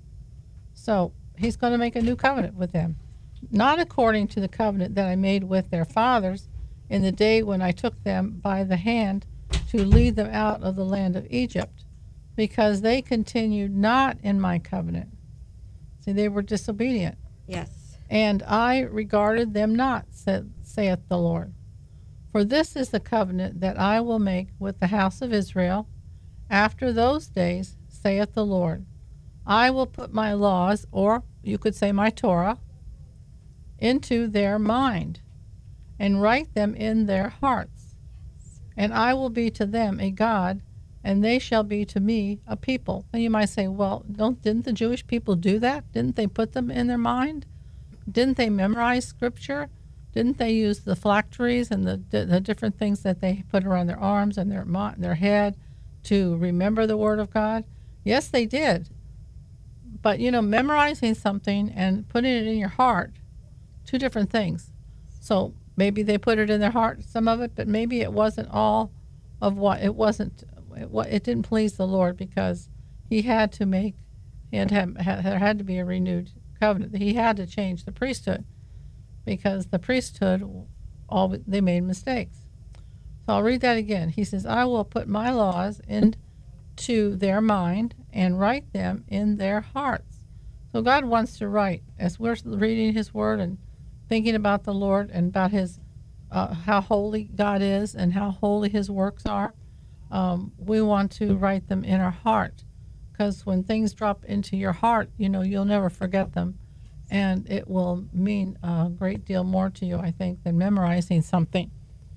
So he's going to make a new covenant with them, not according to the covenant that I made with their fathers in the day when I took them by the hand to lead them out of the land of Egypt, because they continued not in my covenant. See, they were disobedient. Yes. And I regarded them not, said, saith the Lord. For this is the covenant that I will make with the house of Israel after those days, saith the Lord. I will put my laws, or you could say my Torah, into their mind, and write them in their hearts. And I will be to them a God, and they shall be to me a people. And you might say, well, don't didn't the Jewish people do that? Didn't they put them in their mind? Didn't they memorize Scripture? Didn't they use the phylacteries and the the different things that they put around their arms and their mo- their head to remember the Word of God? Yes, they did. But, you know, memorizing something and putting it in your heart, two different things. So maybe they put it in their heart, some of it, but maybe it wasn't all of what, it wasn't, it, wa- it didn't please the Lord, because he had to make, he had to have, had, there had to be a renewed covenant. He had to change the priesthood, because the priesthood, all they made mistakes. So I'll read that again. He says, I will put my laws into their mind and write them in their hearts. So God wants to write, as we're reading his word and thinking about the Lord and about his uh, how holy God is and how holy his works are, um, we want to write them in our heart, because when things drop into your heart, you know, you'll never forget them, and it will mean a great deal more to you, I think, than memorizing something.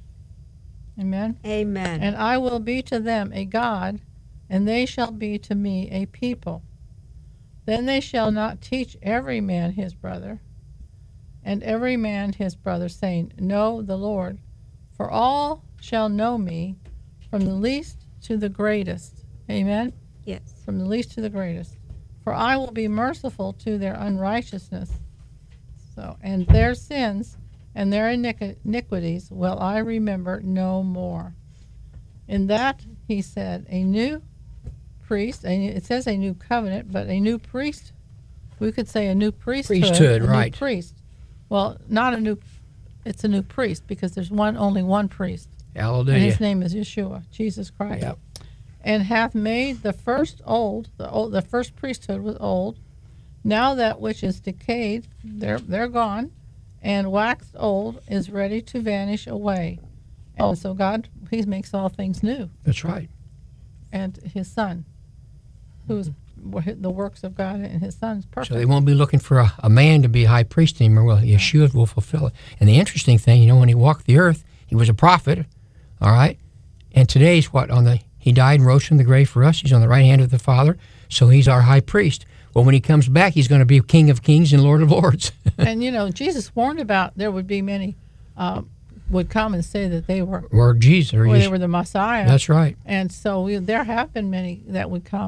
Amen. Amen. And I will be to them a God, and they shall be to me a people. Then they shall not teach every man his brother, and every man his brother, saying, Know the Lord, for all shall know me, from the least to the greatest. Amen? Yes. From the least to the greatest. For I will be merciful to their unrighteousness, so and their sins and their iniqu- iniquities will I remember no more. In that, he said, a new priest, and it says a new covenant, but a new priest, we could say a new priesthood. Priesthood, a right. New priest. Well, not a new, it's a new priest, because there's one, only one priest. Hallelujah. And his name is Yeshua, Jesus Christ. Yep. And hath made the first old, the old, the first priesthood was old. Now that which is decayed, they're they're gone, and waxed old is ready to vanish away. And so God, he makes all things new. That's right. And his Son, who's the works of God, and his Son's perfect. So they won't be looking for a, a man to be high priest anymore. Well, Yeshua will fulfill it. And the interesting thing, you know, when he walked the earth, he was a prophet, all right? And today's what? On the He died and rose from the grave for us. He's on the right hand of the Father, so he's our high priest. Well, when he comes back, he's going to be King of Kings and Lord of Lords. And, you know, Jesus warned about there would be many um, would come and say that they were, or Jesus. Or or they Yesh- were the Messiah. That's right. And so we, there have been many that would come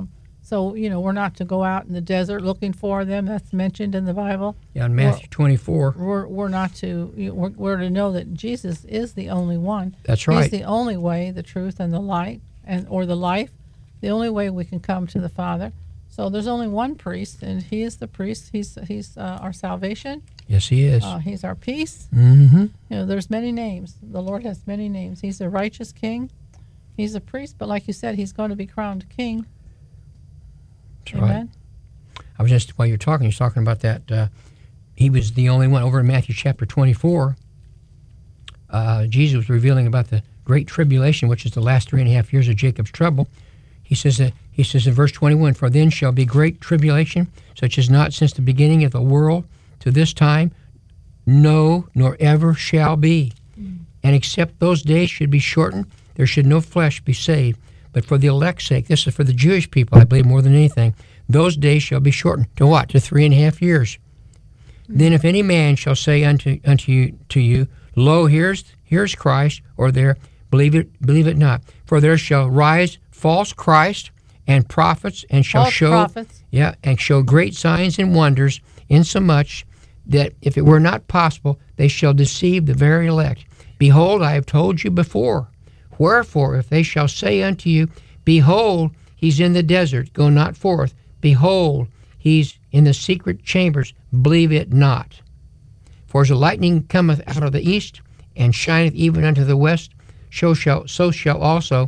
So, you know, we're not to go out in the desert looking for them. That's mentioned in the Bible. Yeah, in Matthew twenty-four. We're, we're not to, you know, we're, we're to know that Jesus is the only one. That's right. He's the only way, the truth, and the light, and or the life, the only way we can come to the Father. So there's only one priest, and he is the priest. He's he's uh, our salvation. Yes, he is. Uh, he's our peace. Mm-hmm. You know, there's many names. The Lord has many names. He's a righteous king. He's a priest, but like you said, he's going to be crowned king. That's Amen. right. I was just, while you're talking, you're talking about that. Uh, he was the only one. Over in Matthew chapter twenty-four, uh, Jesus was revealing about the great tribulation, which is the last three and a half years of Jacob's trouble. He says that he says in verse twenty-one, "For then shall be great tribulation, such as not since the beginning of the world to this time, no, nor ever shall be. Mm. And except those days should be shortened, there should no flesh be saved. But for the elect's sake," this is for the Jewish people, I believe, more than anything, "those days shall be shortened." To what? To three and a half years. Mm. "Then if any man shall say unto unto you to you, Lo, here's here's Christ, or there, believe it, believe it not. For there shall rise false Christ and prophets, and shall False show prophets. yeah, and show great signs and wonders, insomuch that if it were not possible, they shall deceive the very elect. Behold, I have told you before. Wherefore, if they shall say unto you, Behold, he's in the desert, go not forth. Behold, he's in the secret chambers, believe it not. For as the lightning cometh out of the east, and shineth even unto the west, so shall, so shall also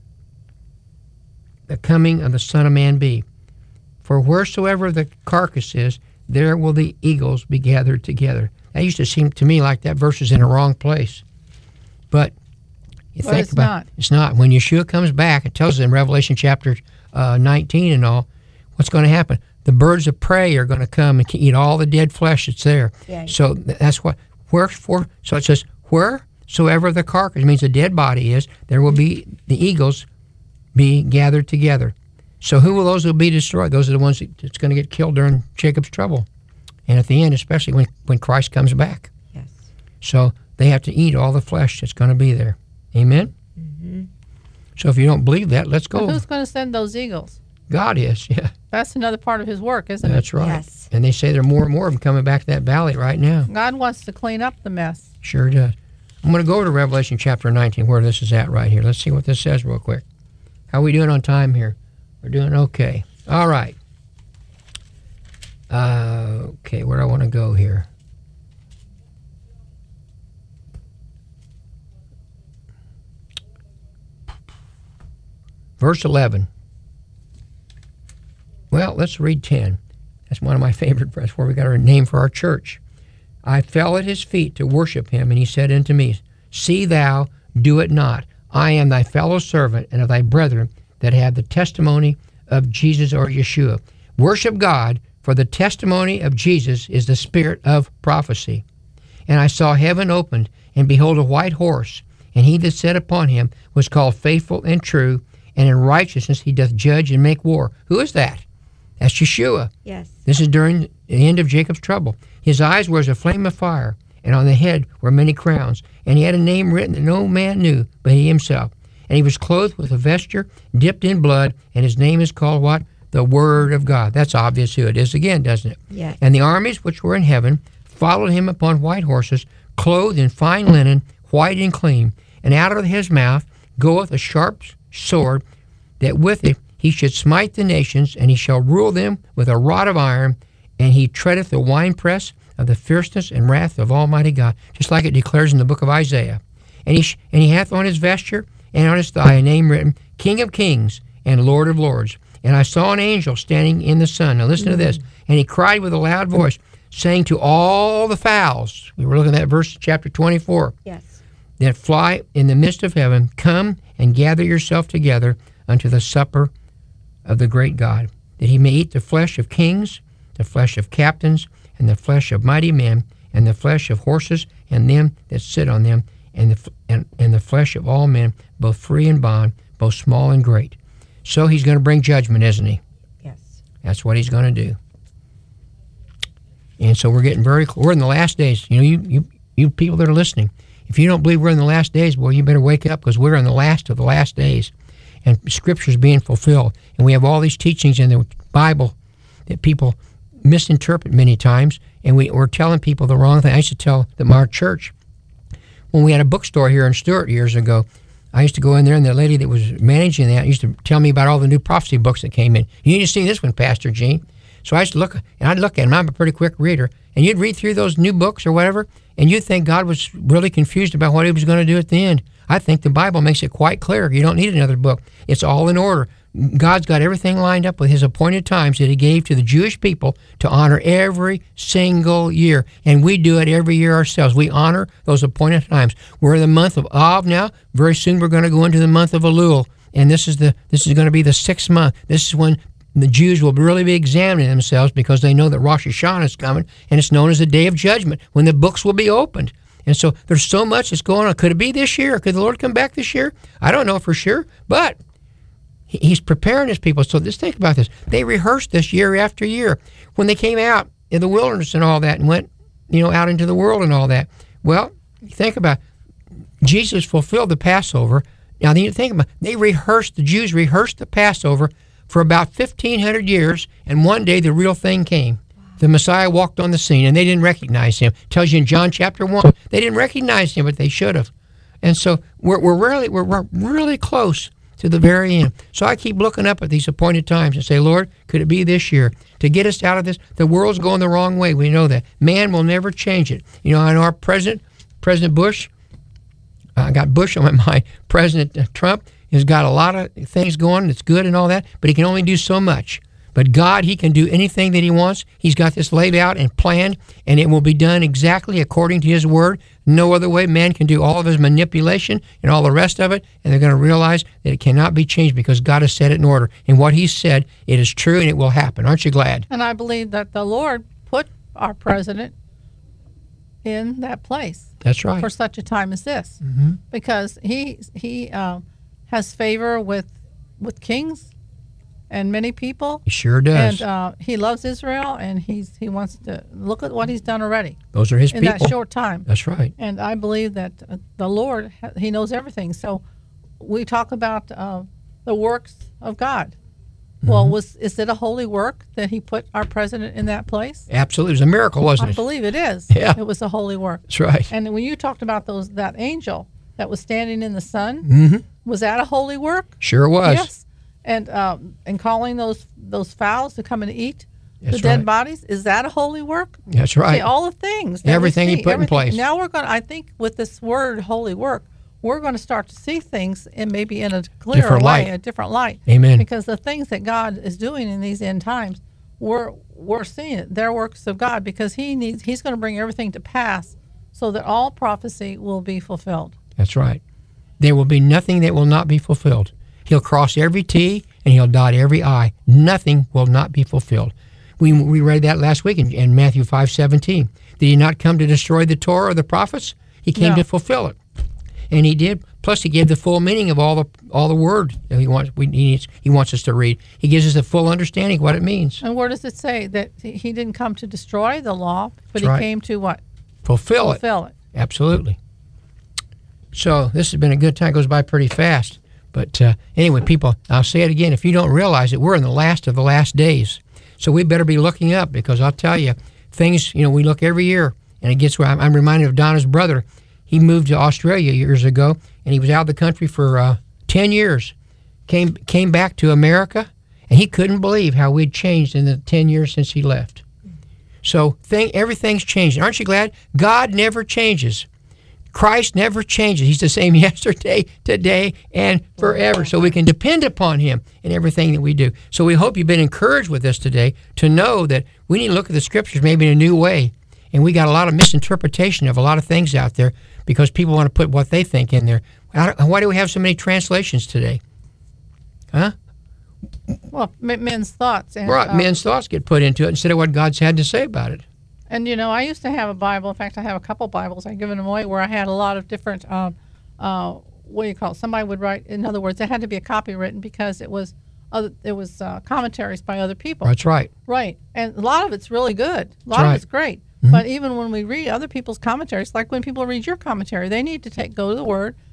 the coming of the Son of Man be. For wheresoever the carcass is, there will the eagles be gathered together." That used to seem to me like that verse is in the wrong place. But you But think it's about not. it's not. When Yeshua comes back, it tells us in Revelation chapter uh, nineteen and all, what's going to happen? The birds of prey are going to come and eat all the dead flesh that's there. Yeah. So th- that's what, wherefore, so it says, wheresoever the carcass, means the dead body is, there will be the eagles be gathered together. So who will those who will be destroyed? Those are the ones that- that's going to get killed during Jacob's trouble. And at the end, especially when, when Christ comes back. Yes. So they have to eat all the flesh that's going to be there. Amen? Mm-hmm. So if you don't believe that, let's But go. who's going to send those eagles? God is, yeah. That's another part of his work, isn't it? That's right. Yes. And they say there are more and more of them coming back to that valley right now. God wants to clean up the mess. Sure does. I'm going to go over to Revelation chapter nineteen, where this is at right here. Let's see what this says real quick. How are we doing on time here? We're doing okay. All right. Uh, okay, where do I want to go here? Verse eleven. Well, let's read ten. That's one of my favorite verses, where we got our name for our church. "I fell at his feet to worship him, and he said unto me, See thou, do it not. I am thy fellow servant and of thy brethren that have the testimony of Jesus," or Yeshua. Worship God, for the testimony of Jesus is the spirit of prophecy. "And I saw heaven opened, and behold a white horse, and he that sat upon him was called Faithful and True, and in righteousness he doth judge and make war." Who is that? That's Yeshua. Yes. This is during the end of Jacob's trouble. "His eyes were as a flame of fire, and on the head were many crowns. And he had a name written that no man knew but he himself. And he was clothed with a vesture dipped in blood, and his name is called" what? "The Word of God." That's obvious who it is again, doesn't it? Yes. "And the armies which were in heaven followed him upon white horses, clothed in fine linen, white and clean. And out of his mouth goeth a sharp sword, that with it he should smite the nations, and he shall rule them with a rod of iron, and he treadeth the winepress of the fierceness and wrath of Almighty God," just like it declares in the book of Isaiah. And he, sh- and he hath on his vesture and on his thigh a name written, King of Kings and Lord of Lords. And I saw an angel standing in the sun. Now listen mm-hmm. to this. "And he cried with a loud voice, saying to all the fowls," we were looking at that verse, chapter twenty-four, Yes. "that fly in the midst of heaven, come and gather yourself together unto the supper of the great God, that he may eat the flesh of kings, the flesh of captains, and the flesh of mighty men, and the flesh of horses, and them that sit on them, and the, and, and the flesh of all men, both free and bond, both small and great." So he's going to bring judgment, isn't he? Yes. That's what he's going to do. And so we're getting very, we're in the last days. You know, you, you, you people that are listening, if you don't believe we're in the last days, well, you better wake up, because we're in the last of the last days. and Scripture's being fulfilled. And we have all these teachings in the Bible that people misinterpret many times, and we, we're telling people the wrong thing. I used to tell them our church, when we had a bookstore here in Stewart years ago, I used to go in there, and the lady that was managing that used to tell me about all the new prophecy books that came in. You need to see this one, Pastor Gene. So I used to look, and I'd look at them. I'm a pretty quick reader. And you'd read through those new books or whatever, and you'd think God was really confused about what he was going to do at the end. I think the Bible makes it quite clear. You don't need another book. It's all in order. God's got everything lined up with his appointed times that he gave to the Jewish people to honor every single year. And we do it every year ourselves. We honor those appointed times. We're in the month of Av now. Very soon we're going to go into the month of Elul. And this is the this is going to be the sixth month. This is when the Jews will really be examining themselves because they know that Rosh Hashanah is coming, and it's known as the Day of Judgment, when the books will be opened. And so there's so much that's going on. Could it be this year? Could the Lord come back this year? I don't know for sure, but he's preparing his people. So just think about this. They rehearsed this year after year. When they came out in the wilderness and all that and went, you know, out into the world and all that. Well, think about it. Jesus fulfilled the Passover. Now, you think about it. They rehearsed, the Jews rehearsed the Passover for about fifteen hundred years, and one day the real thing came. The Messiah walked on the scene, and they didn't recognize him. It tells you in John chapter one, they didn't recognize him, but they should have. And so we're, we're really we're, we're really close to the very end. So I keep looking up at these appointed times and say, Lord, could it be this year to get us out of this? The world's going the wrong way. We know that. Man will never change it. You know, I know our president, President Bush, I got Bush on my mind. President Trump has got a lot of things going. It's good and all that, but he can only do so much. But God, he can do anything that he wants. He's got this laid out and planned, and it will be done exactly according to his word. No other way. Man can do all of his manipulation and all the rest of it, and they're going to realize that it cannot be changed because God has set it in order. And what he said, it is true and it will happen. Aren't you glad? And I believe that the Lord put our president in that place. That's right. For such a time as this. Mm-hmm. Because he he uh, has favor with with kings and many people. He sure does. And uh, he loves Israel, and he's he wants to look at what he's done already. Those are his in people. In that short time. That's right. And I believe that uh, the Lord, he knows everything. So we talk about uh, the works of God. Mm-hmm. Well, was is it a holy work that he put our president in that place? Absolutely. It was a miracle, wasn't I it? I believe it is. Yeah. It was a holy work. That's right. And when you talked about those that angel that was standing in the sun, mm-hmm. was that a holy work? Sure was. Yes. And um, and calling those those fowls to come and eat That's the dead right. bodies, is that a holy work? That's right. See, all the things. that we Everything he see, put in everything. place. Now we're going to, I think with this word holy work, we're going to start to see things in maybe in a clearer Different way, light. a different light. Amen. Because the things that God is doing in these end times, we're we're seeing it. They're works of God, because he needs he's going to bring everything to pass so that all prophecy will be fulfilled. That's right. There will be nothing that will not be fulfilled. He'll cross every T and he'll dot every I. Nothing will not be fulfilled. We we read that last week in, in Matthew five seventeen. Did he not come to destroy the Torah or the prophets? He came No. to fulfill it, and he did. Plus, he gave the full meaning of all the all the word that he wants. We, he, needs, he wants us to read. He gives us a full understanding of what it means. And where does it say that he he didn't come to destroy the law, but That's he right. came to what? Fulfill it. Fulfill it. Absolutely. So this has been a good time. It goes by pretty fast. But uh, anyway, people, I'll say it again. If you don't realize it, we're in the last of the last days. So we better be looking up, because I'll tell you, things, you know, we look every year, and it gets where I'm, I'm reminded of Donna's brother. He moved to Australia years ago, and he was out of the country for uh, ten years. Came came back to America, and he couldn't believe how we'd changed in the ten years since he left. So thing, everything's changed. Aren't you glad? God never changes. Christ never changes. He's the same yesterday, today, and forever. So we can depend upon him in everything that we do. So we hope you've been encouraged with this today to know that we need to look at the scriptures maybe in a new way. And we got a lot of misinterpretation of a lot of things out there because people want to put what they think in there. Why do we have so many translations today? Huh? Well, m- men's thoughts. And, Right. um, Men's thoughts get put into it instead of what God's had to say about it. And, you know, I used to have a Bible. In fact, I have a couple Bibles. I've given them away where I had a lot of different, um, uh, what do you call it? Somebody would write, in other words, it had to be a copy written because it was other, it was uh, commentaries by other people. That's right. Right. And a lot of it's really good. A lot That's right. of it's great. Mm-hmm. But even when we read other people's commentaries, like when people read your commentary, they need to take go to the Word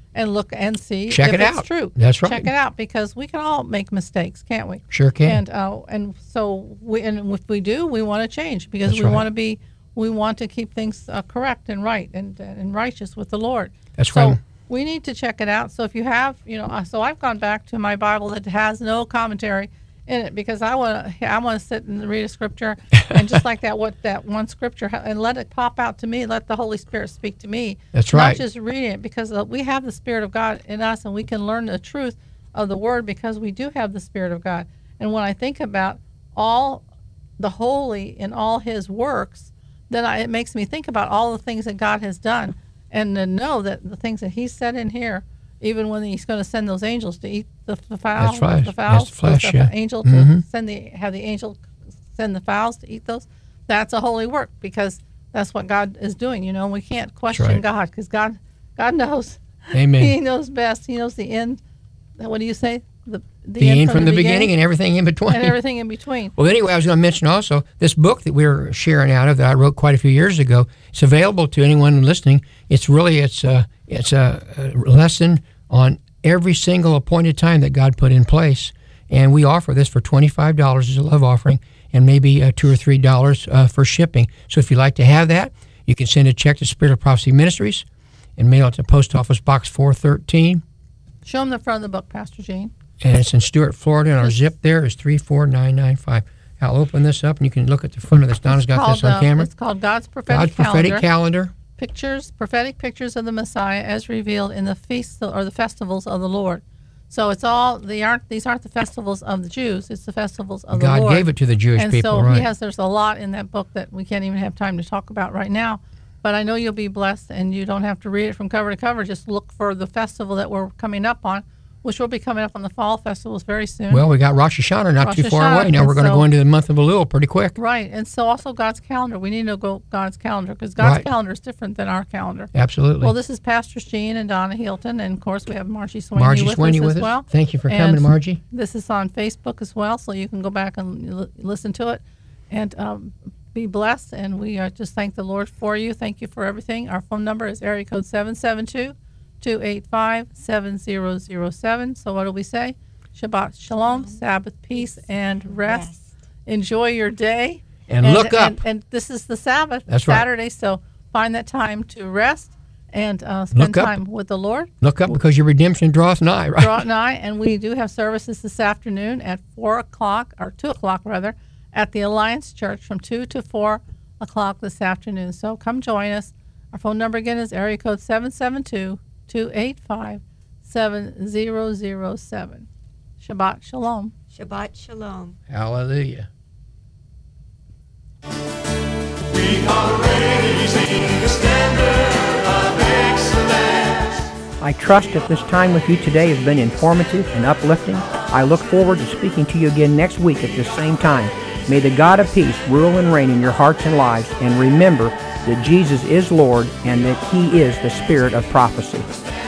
and look and see Check if it it's out. true. That's right. Check it out, because we can all make mistakes, can't we? Sure can. And uh, and so we and if we do, we want to change, because That's we right. want to be we want to keep things uh, correct and right and and righteous with the Lord. That's so right. we need to check it out. So if you have, you know, uh, so I've gone back to my Bible that has no commentary in it, because I want to I want to sit and read a scripture and just like that what that one scripture ha- and let it pop out to me, let the Holy Spirit speak to me. That's right. Not just reading it, because uh, we have the Spirit of God in us, and we can learn the truth of the Word because we do have the Spirit of God. And when I think about all the holy in all His works, then I, it makes me think about all the things that God has done, and to know that the things that He said in here, even when He's going to send those angels to eat the, the fowl, That's right. the fowls, That's the flesh, the yeah. angel to Mhm. send the have the angel send the fowls to eat those. That's a holy work, because that's what God is doing. You know, we can't question right. God, because God God knows. Amen. He knows best. He knows the end. What do you say? The The end from the beginning and everything in between. and everything in between. Well, anyway, I was going to mention also this book that we were sharing out of that I wrote quite a few years ago. It's available to anyone listening. It's really it's a it's a, a lesson on every single appointed time that God put in place, and we offer this for twenty-five dollars as a love offering, and maybe uh, two or three dollars uh, for shipping. So if you'd like to have that, you can send a check to Spirit of Prophecy Ministries and mail it to Post Office Box four thirteen, Show them the front of the book, Pastor Gene. and it's in Stuart, Florida, and our zip there is three four nine nine five. I'll open this up, and you can look at the front of this. Donna's got Called, this on uh, camera. It's called God's Prophetic God's Calendar. prophetic calendar. Pictures, prophetic pictures of the Messiah as revealed in the feasts or the festivals of the Lord. So it's all they aren't these aren't the festivals of the Jews. It's the festivals of God the Lord. gave it to the Jewish and people, so right? he has. There's a lot in that book that we can't even have time to talk about right now. But I know you'll be blessed, and you don't have to read it from cover to cover. Just look for the festival that we're coming up on, which will be coming up on the fall festivals very soon. Well, we got Rosh Hashanah not Rosh too far Hashanah, away. Now and we're going to so- go into the month of Elul pretty quick. Right, and so also God's calendar. We need to go God's calendar, because God's Right. calendar is different than our calendar. Absolutely. Well, this is Pastors Jean and Donna Hilton, and of course we have Margie Sweeney Margie with Sweeney us with as us. well. Thank you for And coming, Margie. This is on Facebook as well, so you can go back and l- listen to it and um, be blessed. And we uh, just thank the Lord for you. Thank you for everything. Our phone number is area code seven seven two, two eight five, seven zero zero seven. So what do we say? Shabbat Shalom, Sabbath peace and rest. Rest. Enjoy your day. And look up. And, and this is the Sabbath, That's right. Saturday, so find that time to rest and uh, spend Look up. time with the Lord. Look up, because your redemption draweth nigh, right? Draw nigh, and we do have services this afternoon at four o'clock, or two o'clock rather, at the Alliance Church from two to four o'clock this afternoon. So come join us. Our phone number again is area code seven seven two, two eight five, seven zero zero seven. Shabbat Shalom. Shabbat Shalom. Hallelujah. We are raising the standard of excellence. I trust that this time with you today has been informative and uplifting. I look forward to speaking to you again next week at this same time. May the God of peace rule and reign in your hearts and lives, and remember that Jesus is Lord and that He is the Spirit of prophecy.